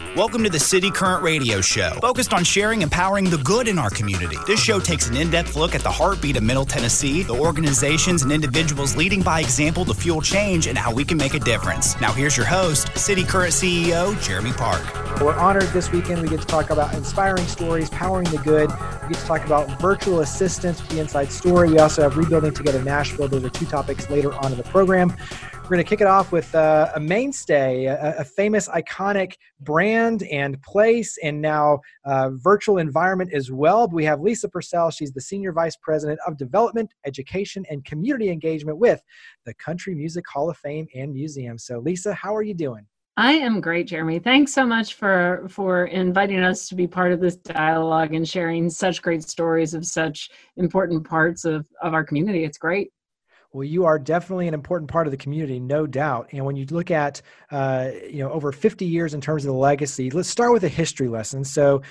Welcome to the City Current Radio Show, focused on sharing and empowering the good in our community. This show takes an in-depth look at the heartbeat of Middle Tennessee, the organizations and individuals leading by example to fuel change, and how we can make a difference. Now here's your host, City Current CEO, Jeremy Park. We're honored this weekend. We get to talk about inspiring stories, powering the good. We get to talk about virtual assistants with the Inside Story. We also have Rebuilding Together Nashville. Those are two topics later on in the program. We're going to kick it off with a mainstay, a famous, iconic brand and place, and now virtual environment as well. We have Lisa Purcell. She's the Senior Vice President of Development, Education, and Community Engagement with the Country Music Hall of Fame and Museum. So, Lisa, how are you doing? I am great, Jeremy. Thanks so much for inviting us to be part of this dialogue and sharing such great stories of such important parts of our community. It's great. Well, you are definitely an important part of the community, no doubt. And when you look at, over 50 years in terms of the legacy, let's start with a history lesson. So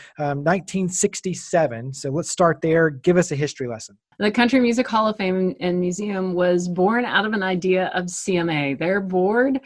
1967. So let's start there. Give us a history lesson. The Country Music Hall of Fame and Museum was born out of an idea of CMA. Their board,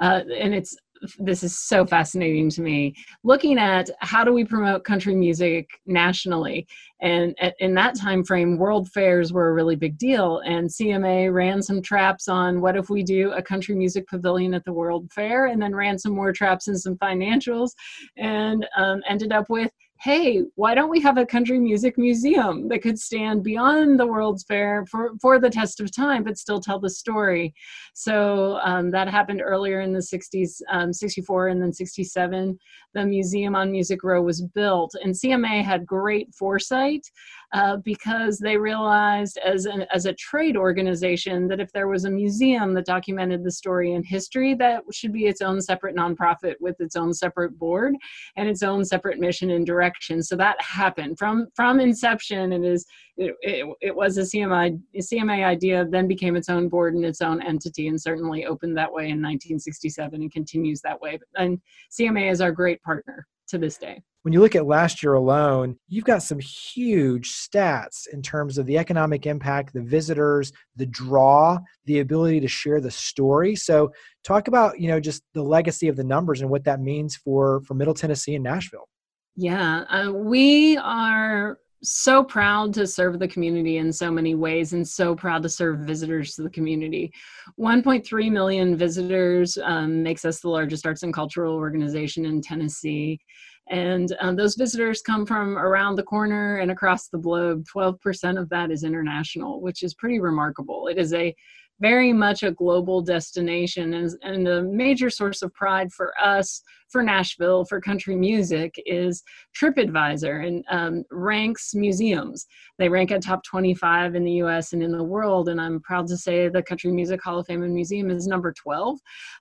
this is so fascinating to me, looking at how do we promote country music nationally. And in that time frame, world fairs were a really big deal. And CMA ran some traps on what if we do a country music pavilion at the World Fair, and then ran some more traps and some financials, and ended up with, hey, why don't we have a country music museum that could stand beyond the World's Fair for the test of time, but still tell the story? So that happened earlier in the 60s, 64 and then 67. The Museum on Music Row was built, and CMA had great foresight because they realized as a trade organization that if there was a museum that documented the story and history, that should be its own separate nonprofit with its own separate board and its own separate mission and direction. So that happened from inception. It was a CMA idea, then became its own board and its own entity, and certainly opened that way in 1967 and continues that way. And CMA is our great partner to this day. When you look at last year alone, you've got some huge stats in terms of the economic impact, the visitors, the draw, the ability to share the story. So talk about, just the legacy of the numbers and what that means for Middle Tennessee and Nashville. Yeah, we are so proud to serve the community in so many ways, and so proud to serve visitors to the community. 1.3 million visitors makes us the largest arts and cultural organization in Tennessee. And those visitors come from around the corner and across the globe. 12% of that is international, which is pretty remarkable. It is very much a global destination, and a major source of pride for us, for Nashville, for country music, is TripAdvisor, and ranks museums. They rank at top 25 in the U.S. and in the world, and I'm proud to say the Country Music Hall of Fame and Museum is number 12.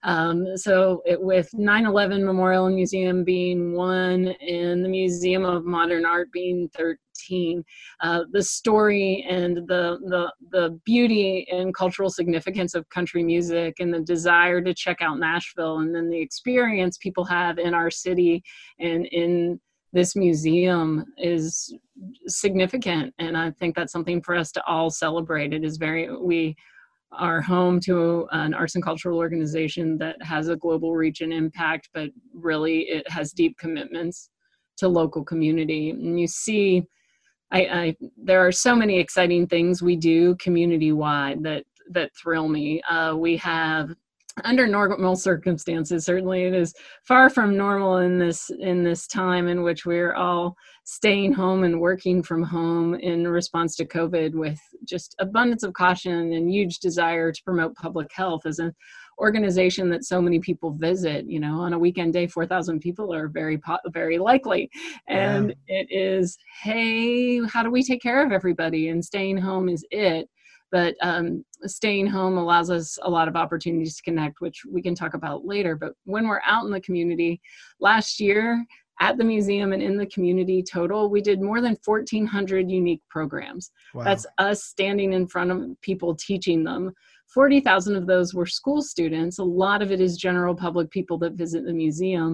With 9/11 Memorial and Museum being 1, and the Museum of Modern Art being 13. The story and the beauty and cultural significance of country music, and the desire to check out Nashville, and then the experience people have in our city and in this museum is significant. And I think that's something for us to all celebrate. We are home to an arts and cultural organization that has a global reach and impact, but really it has deep commitments to local community. And you see, there are so many exciting things we do community-wide that thrill me. We have, under normal circumstances, certainly it is far from normal in this time in which we're all staying home and working from home in response to COVID, with just abundance of caution and huge desire to promote public health. As an organization that so many people visit, on a weekend day, 4,000 people are very likely. And It is, hey, how do we take care of everybody? And staying home is it. But staying home allows us a lot of opportunities to connect, which we can talk about later. But when we're out in the community, last year at the museum and in the community total, we did more than 1,400 unique programs. Wow. That's us standing in front of people, teaching them. 40,000 of those were school students. A lot of it is general public people that visit the museum.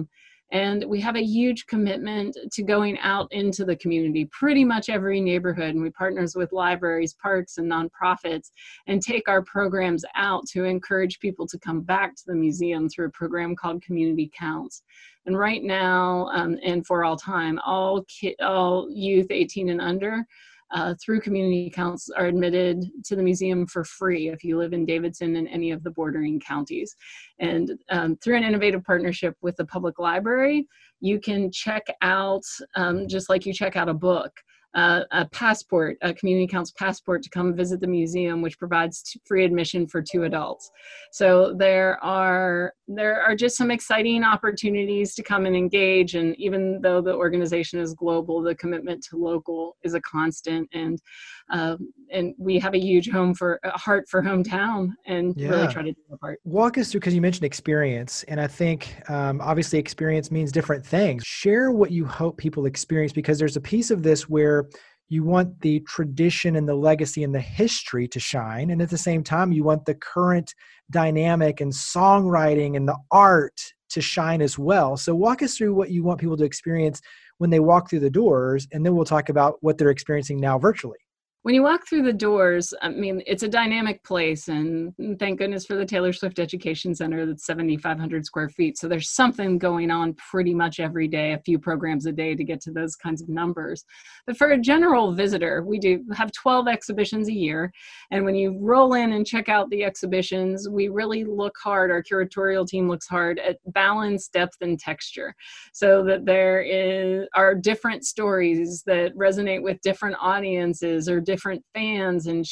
And we have a huge commitment to going out into the community, pretty much every neighborhood. And we partners with libraries, parks, and nonprofits, and take our programs out to encourage people to come back to the museum through a program called Community Counts. And right now, and for all time, all youth 18 and under through Community Counts are admitted to the museum for free if you live in Davidson and any of the bordering counties. And through an innovative partnership with the public library, you can check out, just like you check out a book, a passport, a Community Counts passport to come visit the museum, which provides free admission for 2 adults. So there are just some exciting opportunities to come and engage. And even though the organization is global, the commitment to local is a constant. And we have a huge heart for hometown, and really try to do our part. Walk us through, because you mentioned experience, and I think obviously experience means different things. Share what you hope people experience, because there's a piece of this where you want the tradition and the legacy and the history to shine, and at the same time you want the current dynamic and songwriting and the art to shine as well. So walk us through what you want people to experience when they walk through the doors, and then we'll talk about what they're experiencing now virtually. When you walk through the doors, I mean, it's a dynamic place, and thank goodness for the Taylor Swift Education Center that's 7,500 square feet. So there's something going on pretty much every day, a few programs a day to get to those kinds of numbers. But for a general visitor, we do have 12 exhibitions a year. And when you roll in and check out the exhibitions, we really look hard, our curatorial team looks hard at balance, depth, and texture, so that there are different stories that resonate with different audiences or different fans, and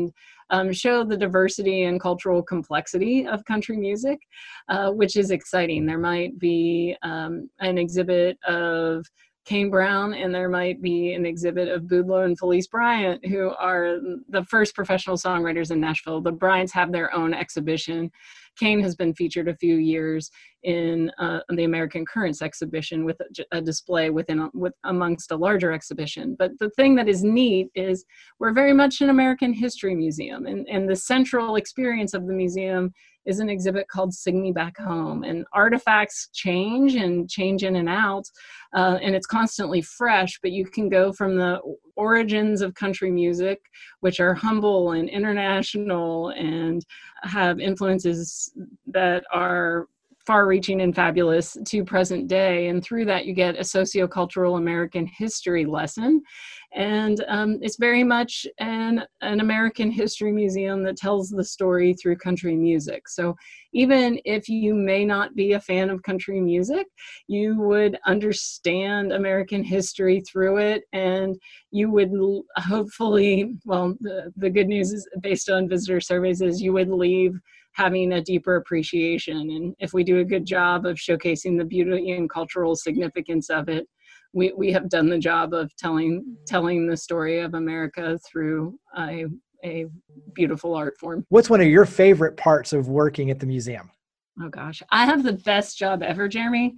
show the diversity and cultural complexity of country music, which is exciting. There might be an exhibit of Kane Brown, and there might be an exhibit of Boudleaux and Felice Bryant, who are the first professional songwriters in Nashville. The Bryants have their own exhibition. Kane has been featured a few years in the American Currents exhibition with a display amongst a larger exhibition. But the thing that is neat is we're very much an American history museum, and the central experience of the museum is an exhibit called Sing Me Back Home. And artifacts change in and out, and it's constantly fresh, but you can go from the origins of country music, which are humble and international and have influences that are far-reaching and fabulous, to present day. And through that, you get a sociocultural American history lesson. And it's very much an American history museum that tells the story through country music. So even if you may not be a fan of country music, you would understand American history through it. And you would hopefully, well, the good news is, based on visitor surveys, is you would leave having a deeper appreciation. And if we do a good job of showcasing the beauty and cultural significance of it, we have done the job of telling the story of America through a beautiful art form. What's one of your favorite parts of working at the museum? Oh gosh, I have the best job ever, Jeremy.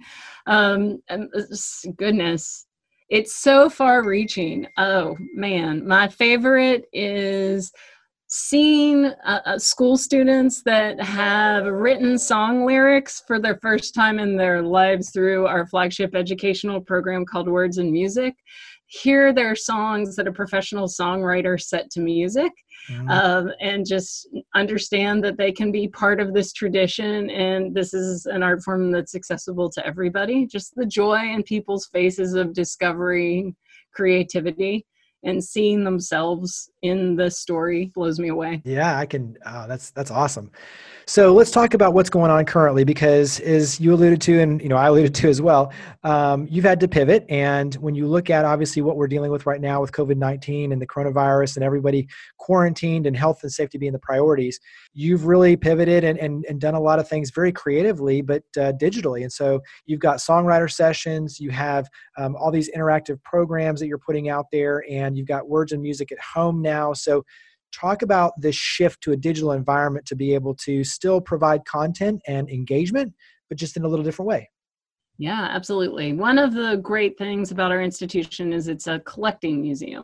Goodness, it's so far-reaching. Oh man, my favorite is seeing school students that have written song lyrics for their first time in their lives through our flagship educational program called Words and Music, hear their songs that a professional songwriter set to music, and just understand that they can be part of this tradition, and this is an art form that's accessible to everybody. Just the joy in people's faces of discovering creativity and seeing themselves in the story blows me away. Yeah, I can. That's awesome. So let's talk about what's going on currently, because as you alluded to, and I alluded to as well, you've had to pivot. And when you look at obviously what we're dealing with right now with COVID-19 and the coronavirus and everybody quarantined and health and safety being the priorities, you've really pivoted and done a lot of things very creatively, but digitally. And so you've got songwriter sessions, you have all these interactive programs that you're putting out there, and you've got Words and Music at home now. So talk about this shift to a digital environment to be able to still provide content and engagement, but just in a little different way. Yeah, absolutely. One of the great things about our institution is it's a collecting museum.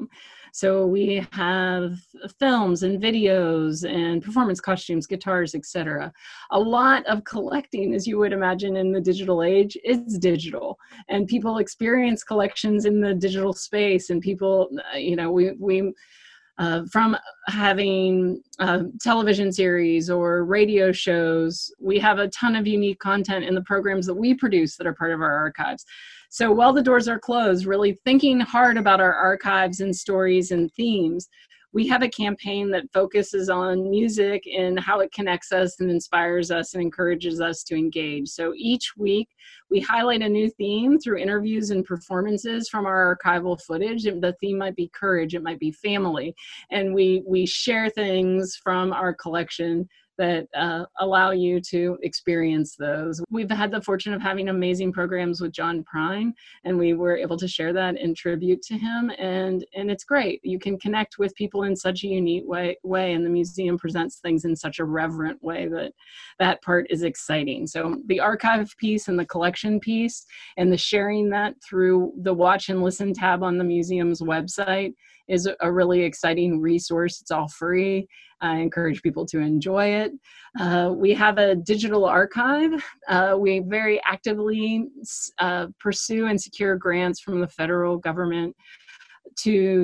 So we have films and videos and performance costumes, guitars, etc. A lot of collecting, as you would imagine in the digital age, is digital, and people experience collections in the digital space. And people, we from having television series or radio shows, we have a ton of unique content in the programs that we produce that are part of our archives. So while the doors are closed, really thinking hard about our archives and stories and themes, we have a campaign that focuses on music and how it connects us and inspires us and encourages us to engage. So each week, we highlight a new theme through interviews and performances from our archival footage. The theme might be courage, it might be family, and we share things from our collection that allow you to experience those. We've had the fortune of having amazing programs with John Prine, and we were able to share that in tribute to him, and it's great. You can connect with people in such a unique way, and the museum presents things in such a reverent way that part is exciting. So the archive piece and the collection piece and the sharing that through the watch and listen tab on the museum's website is a really exciting resource. It's all free. I encourage people to enjoy it. We have a digital archive. We very actively pursue and secure grants from the federal government to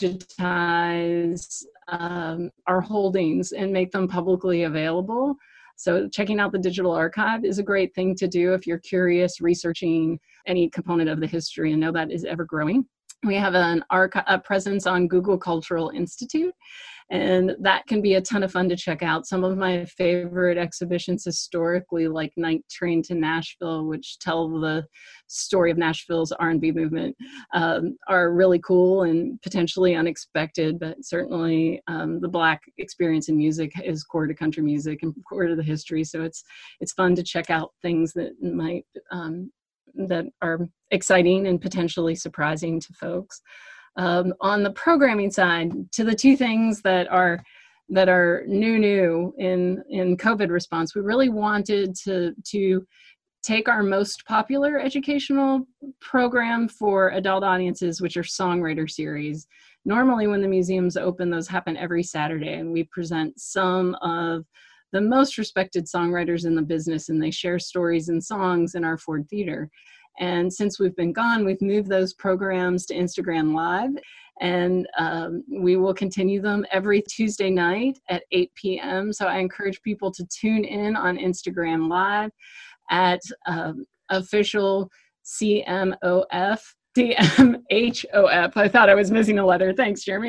digitize our holdings and make them publicly available. So checking out the digital archive is a great thing to do if you're curious, researching any component of the history, and know that is ever growing. We have a presence on Google Cultural Institute, and that can be a ton of fun to check out. Some of my favorite exhibitions historically, like Night Train to Nashville, which tell the story of Nashville's R&B movement, are really cool and potentially unexpected, but certainly the Black experience in music is core to country music and core to the history. So it's fun to check out things that might that are exciting and potentially surprising to folks. On the programming side, to the two things that are new in COVID response, we really wanted to take our most popular educational program for adult audiences, which are songwriter series. Normally when the museums open, those happen every Saturday, and we present some of the most respected songwriters in the business, and they share stories and songs in our Ford Theater. And since we've been gone, we've moved those programs to Instagram Live, and we will continue them every Tuesday night at 8 p.m. So I encourage people to tune in on Instagram Live at official CMOF. CMHOF. I thought I was missing a letter. Thanks, Jeremy.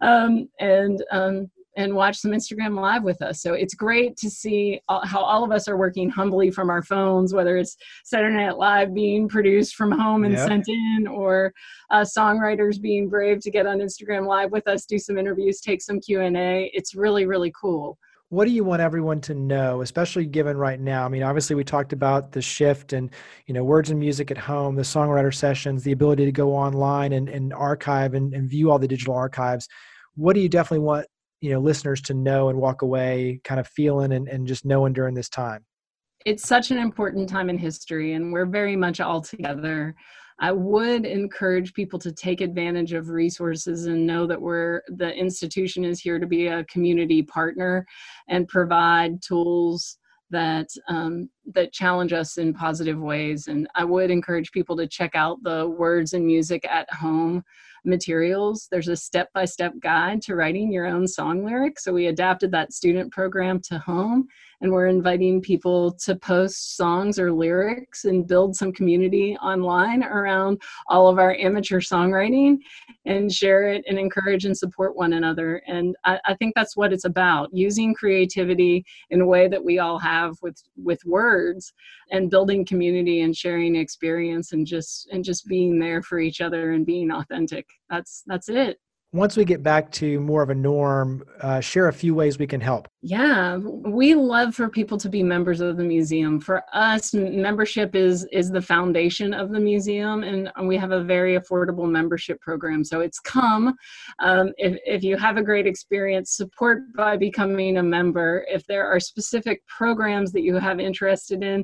And watch some Instagram Live with us. So it's great to see how all of us are working humbly from our phones, whether it's Saturday Night Live being produced from home and sent in, or songwriters being brave to get on Instagram Live with us, do some interviews, take some Q&A. It's really, really cool. What do you want everyone to know, especially given right now? I mean, obviously we talked about the shift and, words and music at home, the songwriter sessions, the ability to go online and archive and view all the digital archives. What do you definitely want listeners to know and walk away kind of feeling and just knowing during this time? It's such an important time in history, and we're very much all together. I would encourage people to take advantage of resources and know that the institution is here to be a community partner and provide tools that challenge us in positive ways. And I would encourage people to check out the Words and Music at Home materials. There's a step-by-step guide to writing your own song lyrics. So we adapted that student program to home, and we're inviting people to post songs or lyrics and build some community online around all of our amateur songwriting and share it and encourage and support one another. And I think that's what it's about, using creativity in a way that we all have with words, and building community and sharing experience and just being there for each other and being authentic. That's it. Once we get back to more of a norm, share a few ways we can help. Yeah, we love for people to be members of the museum. For us, membership is the foundation of the museum, and we have a very affordable membership program. So it's come. If you have a great experience, support by becoming a member. If there are specific programs that you have interested in,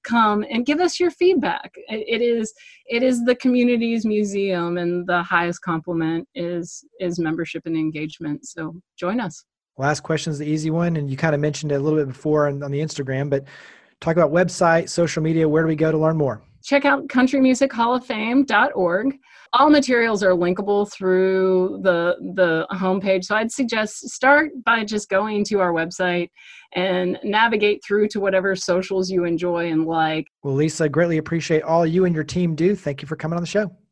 come and give us your feedback. It is the community's museum, and the highest compliment is membership and engagement. So join us. Last question is the easy one, and you kind of mentioned it a little bit before on the Instagram, but talk about website, social media. Where do we go to learn more? Check out countrymusichofoffame.org. All materials are linkable through the homepage. So I'd suggest start by just going to our website and navigate through to whatever socials you enjoy and like. Well, Lisa, greatly appreciate all you and your team do. Thank you for coming on the show.